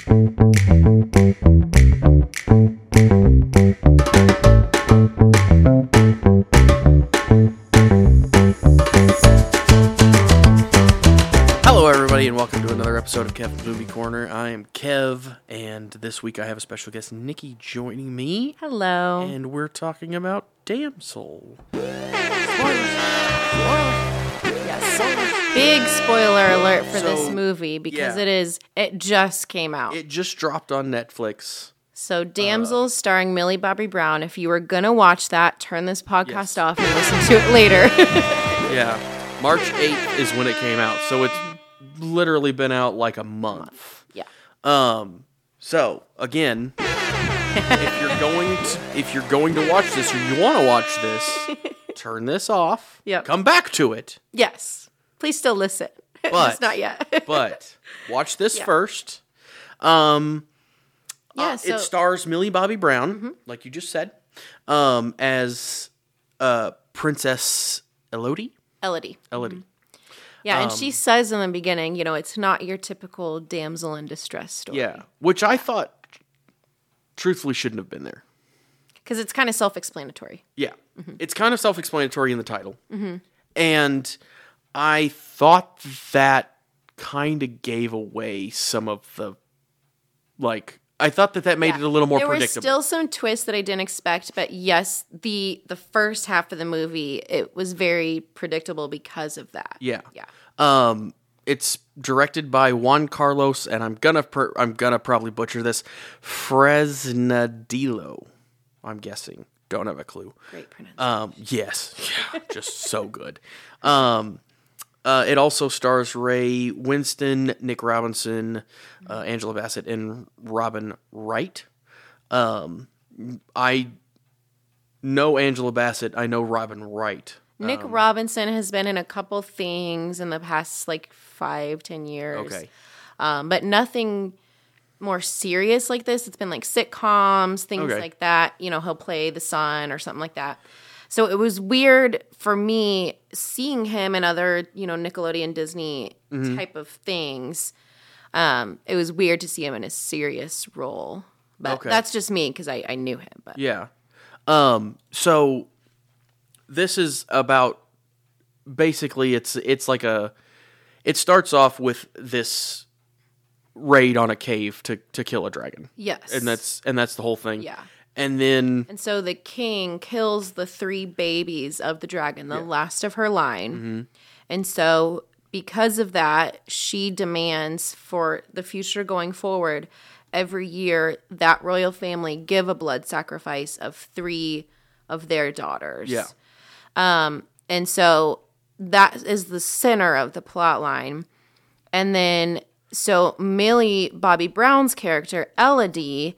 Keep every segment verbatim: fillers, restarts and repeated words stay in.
Hello, everybody, and welcome to another episode of Kev's Movie Corner. I am Kev, and this week I have a special guest, Nikki, joining me. Hello. And we're talking about Damsel. Yes. Big spoiler alert for So, this movie because yeah. it is, it just came out. It just dropped on Netflix. So Damsel starring Millie Bobby Brown. If you were going to watch that, turn this podcast Yes. off and listen to it later. Yeah. March eighth is when it came out, so it's literally been out like a month. Yeah. Um. So again, if you're going to if you're going to watch this or you want to watch this, turn this off. Yep. Come back to it. Yes. Please still listen. But Just not yet. but watch this Yeah. first. Um. Yeah, uh, so- it stars Millie Bobby Brown, like you just said, um, as uh Princess Elodie. Elodie. Elodie. Yeah, and Um, she says in the beginning, you know, it's not your typical damsel in distress story. Yeah, which I thought, truthfully, shouldn't have been there. Because it's kind of self-explanatory. Yeah, it's kind of self-explanatory in the title, and I thought that kind of gave away some of the, like, I thought that that made Yeah. it a little more there predictable. There were still some twists that I didn't expect, but yes, the the first half of the movie, it was very predictable because of that. yeah, Yeah. Um, it's directed by Juan Carlos, and I'm gonna per- I'm gonna probably butcher this, Fresnadillo. I'm guessing. Don't have a clue. Great pronunciation. Um, yes, yeah, just so good. Um, uh, it also stars Ray Winston, Nick Robinson, uh, Angela Bassett, and Robin Wright. Um, I know Angela Bassett. I know Robin Wright. Nick Robinson has been in a couple things in the past like five, ten years. Okay. Um, but nothing more serious like this. It's been like sitcoms, things Okay. like that. You know, he'll play the son or something like that. So it was weird for me seeing him in other, you know, Nickelodeon, Disney Mm-hmm. type of things. Um, it was weird to see him in a serious role. But Okay. that's just me because I, I knew him. But Yeah. Um, so this is about basically it's it's like a it starts off with this raid on a cave to, to kill a dragon. yes. And that's and that's the whole thing. Yeah. And then And so the king kills the three babies of the dragon, the last of her line. Mm-hmm. And so because of that, she demands for the future going forward, every year that royal family give a blood sacrifice of three of their daughters. Yeah. Um, and so that is the center of the plot line. And then, so Millie Bobby Brown's character, Elodie,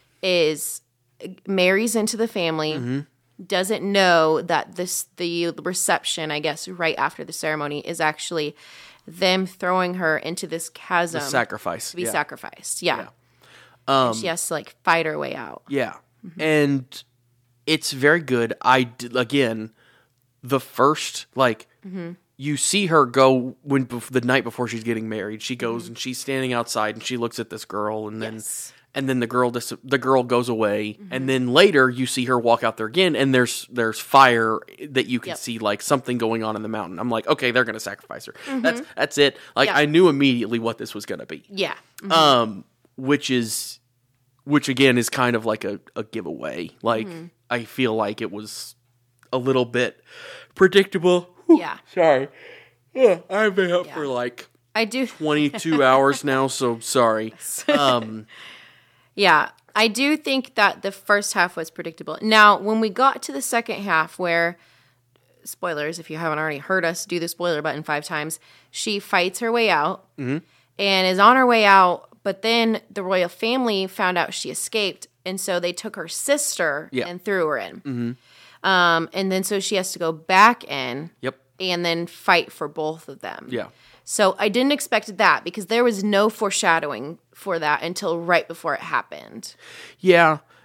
is marries into the family, doesn't know that this the reception, I guess, right after the ceremony is actually them throwing her into this chasm the sacrifice. to be yeah. sacrificed. Yeah. Um, And she has to like fight her way out. Yeah. And it's very good. I did, again, the first like you see her go when bef- the night before she's getting married. She goes and she's standing outside and she looks at this girl and then Yes. and then the girl dis- the girl goes away and then later you see her walk out there again and there's there's fire that you can Yep. see like something going on in the mountain. I'm like, okay, they're gonna sacrifice her. That's that's it. Like Yeah. I knew immediately what this was gonna be. Yeah. Um, which is, which again is kind of like a, a giveaway. Like I feel like it was a little bit predictable. Whew, Yeah. Sorry. Yeah, I've been up Yeah. for like I do. twenty-two hours now, so sorry. Um, Yeah, I do think that the first half was predictable. Now, when we got to the second half, where, spoilers, if you haven't already heard us do the spoiler button five times, she fights her way out and is on her way out, but then the royal family found out she escaped, and so they took her sister Yeah. and threw her in. Um, and then so she has to go back in yep. and then fight for both of them. Yeah. So I didn't expect that because there was no foreshadowing for that until right before it happened. Yeah.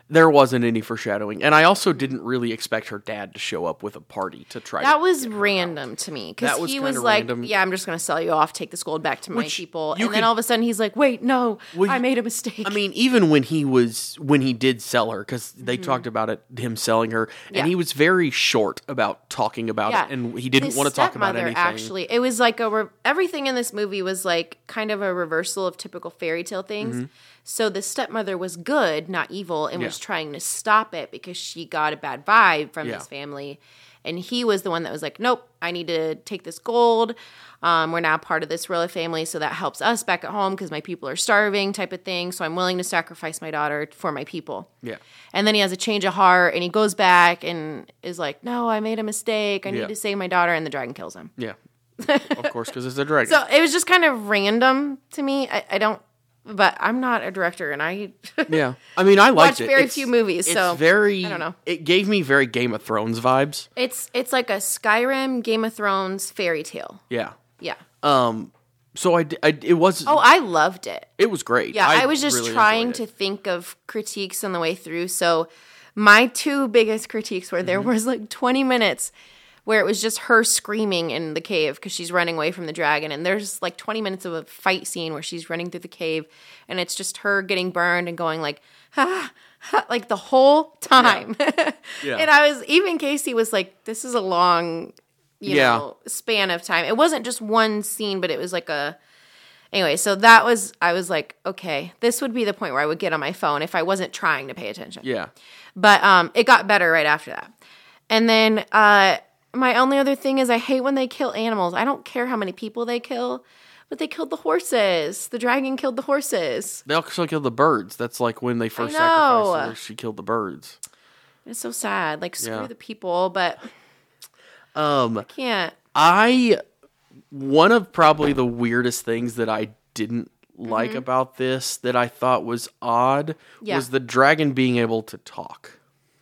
There wasn't any foreshadowing, and I also didn't really expect her dad to show up with a party to try. That to was random to me That because was he kinda was like, random. "Yeah, I'm just gonna sell you off, take this gold back to my Which people," you and then could- all of a sudden he's like, "Wait, no, Well, I you- made a mistake." I mean, even when he was when he did sell her, because they talked about it, him selling her, Mm-hmm. Yeah. and he was very short about talking about yeah, it, and he didn't His want to talk about stepmother, anything. Actually, it was like a re- everything in this movie was like kind of a reversal of typical fairy tale things. So the stepmother was good, not evil, and Mm-hmm. Yeah. was trying to stop it because she got a bad vibe from Yeah. this family. And he was the one that was like, nope, I need to take this gold. Um, we're now part of this royal family, so that helps us back at home because my people are starving type of thing. So I'm willing to sacrifice my daughter for my people. Yeah, And then he has a change of heart and he goes back and is like, no, I made a mistake. I need Yeah. to save my daughter. And the dragon kills him. yeah, of course, because it's a dragon. So it was just kind of random to me. I, I don't, but I'm not a director and I yeah, I mean, I liked watch it. very It's- few movies. It's So very. I don't know. It gave me very Game of Thrones vibes. It's, it's like a Skyrim, Game of Thrones fairy tale. Yeah. Yeah. Um. So I, d- I- it was. Oh, I loved it. It was great. Yeah, I, was just really trying enjoyed to it. think of critiques on the way through. So my two biggest critiques were there Mm-hmm. was like twenty minutes where it was just her screaming in the cave because she's running away from the dragon. And there's like twenty minutes of a fight scene where she's running through the cave and it's just her getting burned and going like, ha, ha, like the whole time. Yeah. And I was, even Casey was like, this is a long, you Yeah. know, span of time. It wasn't just one scene, but it was like a, anyway, so that was, I was like, okay, this would be the point where I would get on my phone if I wasn't trying to pay attention. Yeah. But um, it got better right after that. And then uh, my only other thing is I hate when they kill animals. I don't care how many people they kill, but they killed the horses. The dragon killed the horses. They also killed the birds. That's like when they first know. sacrificed her, she killed the birds. It's so sad. Like, screw Yeah. the people, but Um, can't. I one of probably the weirdest things that I didn't like about this that I thought was odd Mm-hmm. Yeah. was the dragon being able to talk.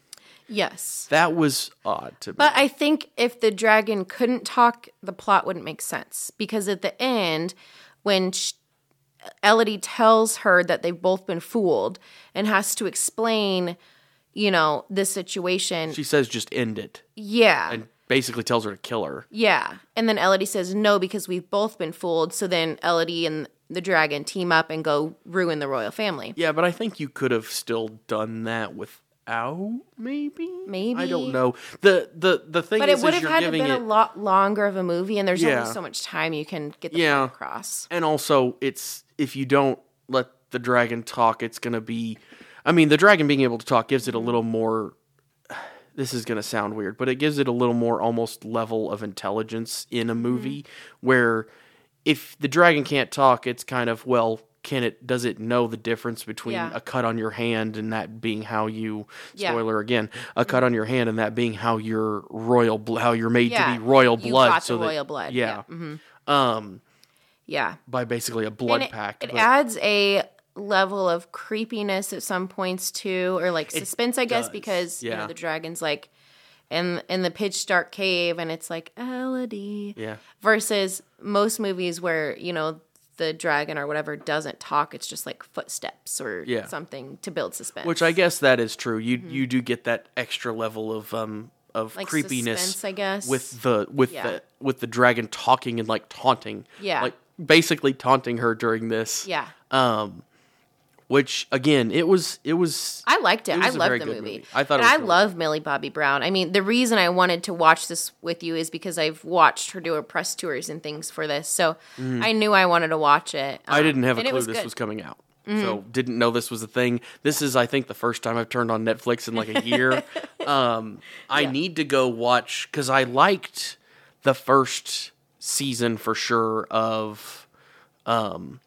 Yes. That was odd to me. But I think if the dragon couldn't talk, the plot wouldn't make sense. Because at the end, when sh- Elodie tells her that they've both been fooled and has to explain, you know, this situation. She says just end it yeah. and basically tells her to kill her. Yeah. And then Elodie says no because we've both been fooled. So then Elodie and the dragon team up and go ruin the royal family. Yeah, but I think you could have still done that without maybe. Maybe. I don't know. The the the thing But is, it would is have you're had to giving been it, a lot longer of a movie, and there's Yeah. only so much time you can get the Yeah. point across. and also it's if you don't let the dragon talk, it's gonna be. I mean, the dragon being able to talk gives it a little more. This is going to sound weird, but it gives it a little more almost level of intelligence in a movie Mm-hmm. where if the dragon can't talk, it's kind of, well, can it, does it know the difference between Yeah. a cut on your hand and that being how you, Yeah. spoiler again, a cut on your hand and that being how you're royal, bl- how you're made Yeah. to be royal You blood. got so the that- royal blood. Yeah. Yeah. Mhm. Um, Yeah. by basically a blood And it, pact. it but- adds a level of creepiness at some points too, or like suspense, I guess, does, because you yeah. know the dragon's like in in the pitch dark cave, and it's like Elodie. Yeah. Versus most movies where you know the dragon or whatever doesn't talk, it's just like footsteps or Yeah. something to build suspense. Which I guess that is true. You you do get that extra level of um of Mm-hmm. Like creepiness, suspense, I guess. with the with Yeah. the with the dragon talking and like taunting, Yeah. like basically taunting her during this. Yeah. Um, which again, it was it was I liked it. It I was a loved very the good movie. movie. I thought it and was I really love Millie Bobby Brown. I mean, the reason I wanted to watch this with you is because I've watched her do her press tours and things for this. So I knew I wanted to watch it. I Um, didn't have a and it clue was this good. was coming out. Mm-hmm. So didn't know this was a thing. This is, I think, the first time I've turned on Netflix in like a year. um, I Yeah. need to go watch because I liked the first season for sure of, um,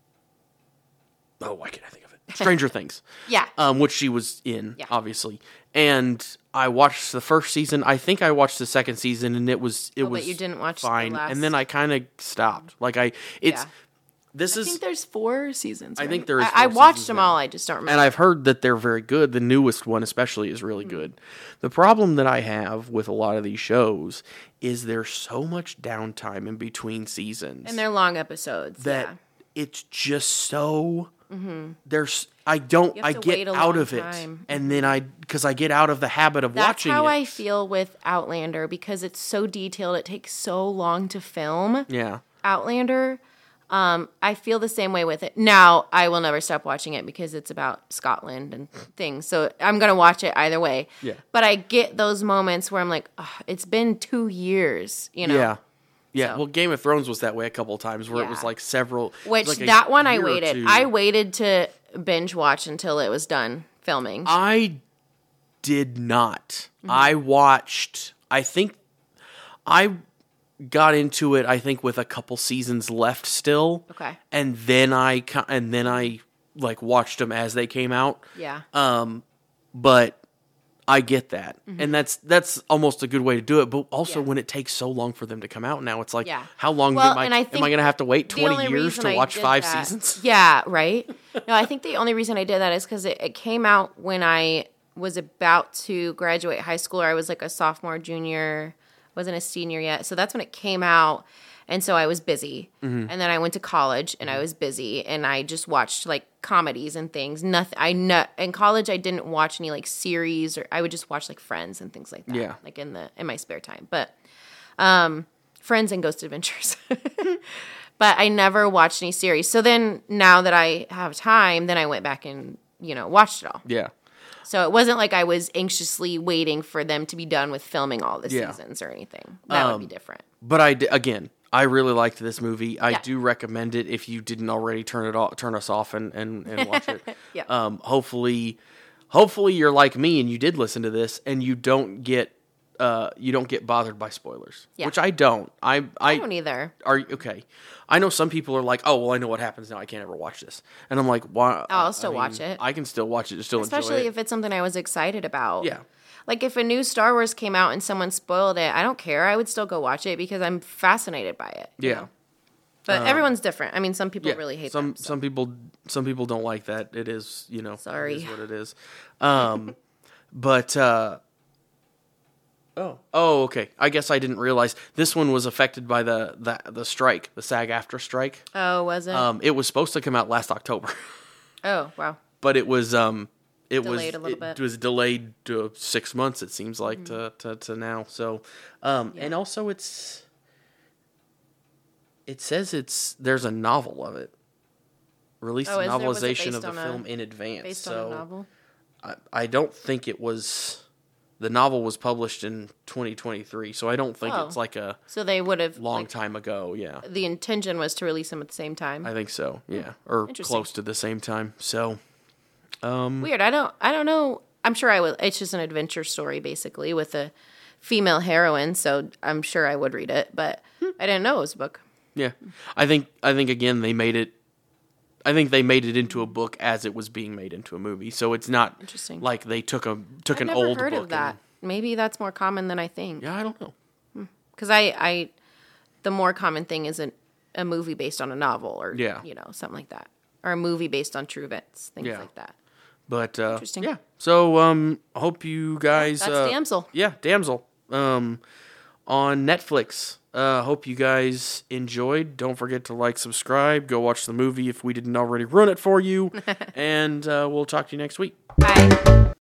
oh, why can't I think of it? Stranger Things. Yeah. Um, which she was in, Yeah. obviously. And I watched the first season. I think I watched the second season, and it was it Oh, but was you didn't watch the fine. last- And then I kind of stopped. Like I, it's Yeah. this I is. think there's four seasons. I right? think there is I, I four watched seasons them now. all. I just don't remember. And I've heard that they're very good. The newest one, especially, is really good. The problem that I have with a lot of these shows is there's so much downtime in between seasons and they're long episodes. that yeah. it's just so Mm-hmm. there's I don't You have I to wait get a out long of it, time. and then I because I get out of the habit of That's watching how it. I feel with Outlander because it's so detailed. It takes so long to film. Yeah. Outlander. Um, I feel the same way with it. Now, I will never stop watching it because it's about Scotland and things. So I'm going to watch it either way. Yeah. But I get those moments where I'm like, oh, it's been two years, you know? Yeah. Yeah. So- Well, Game of Thrones was that way a couple of times where it was Yeah. like several. Which, like a that one I year or waited. two. I waited to binge watch until it was done filming. I did not. Mm-hmm. I watched. I think I got into it. I think with a couple seasons left still. Okay. And then I co- and then I like watched them as they came out. Yeah. Um, but I get that, and that's that's almost a good way to do it. But also, Mm-hmm. Yeah. when it takes so long for them to come out now, it's like, Yeah. how long Well, am I? and I am think I going to have to wait the twenty only years reason to I watch did five that- seasons? Yeah, right. No, I think the only reason I did that is because it, it came out when I was about to graduate high school, or I was like a sophomore, junior, wasn't a senior yet. So that's when it came out, and so I was busy. Mm-hmm. And then I went to college, and I was busy, and I just watched like comedies and things. Nothing. I no, in college I didn't watch any like series, or I would just watch like Friends and things like that. Yeah. like in the in my spare time, but. Um, Friends and Ghost Adventures. But I never watched any series. So then now that I have time, then I went back and, you know, watched it all. Yeah, So it wasn't like I was anxiously waiting for them to be done with filming all the Yeah. seasons or anything. That would be different. but I di- again, I really liked this movie. I Yeah. do recommend it if you didn't already turn it off, turn us off and and, and watch it. Yeah. Um, hopefully, hopefully you're like me and you did listen to this and you don't get. Uh, you don't get bothered by spoilers, Yeah. which I don't. I I, I don't either. Are you okay? I know some people are like, "Oh, well, I know what happens now. I can't ever watch this," and I'm like, "Why?" I'll I still mean, watch it. I can still watch it. Still enjoy Especially it. if it's something I was excited about. Yeah. Like if a new Star Wars came out and someone spoiled it, I don't care. I would still go watch it because I'm fascinated by it. you Yeah. know? But everyone's different. I mean, some people Yeah, really hate some them. so- some people some people don't like that. It is you know Sorry. it is what it is. Um, but uh, oh oh okay. I guess I didn't realize this one was affected by the the, the strike, the SAG-AFTRA strike. Oh, was it? Um, it was supposed to come out last October, oh, wow. but it was um it Delayed was a little it bit. was delayed to six months. It seems like to, to to now. So um, and also it's. It says it's there's a novel of it. Released Oh, a is there? Was it novelization based of the on a- film in advance. Based so on a novel? I, I don't think it was the novel was published in twenty twenty-three, so I don't think Oh. it's like a So they would have long like, time ago, yeah. the intention was to release them at the same time. I think so, yeah. Or Interesting. close to the same time. So um Weird. I don't. I don't know. I'm sure I would. It's just an adventure story, basically, with a female heroine. So I'm sure I would read it, but I didn't know it was a book. yeah. I think I think again they made it I think they made it into a book as it was being made into a movie. So it's not Interesting. like they took a took I've an never old heard book of that. and- Maybe that's more common than I think. yeah, I don't know. Because I, I, the more common thing is a, a movie based on a novel, or Yeah. you know, something like that, or a movie based on true events, things Yeah. like that. But uh, Interesting. yeah. So um, hope you guys. That's uh, Damsel. Yeah, Damsel. Um, on Netflix. Uh, hope you guys enjoyed. Don't forget to like, subscribe, go watch the movie if we didn't already ruin it for you, and uh, we'll talk to you next week. Bye.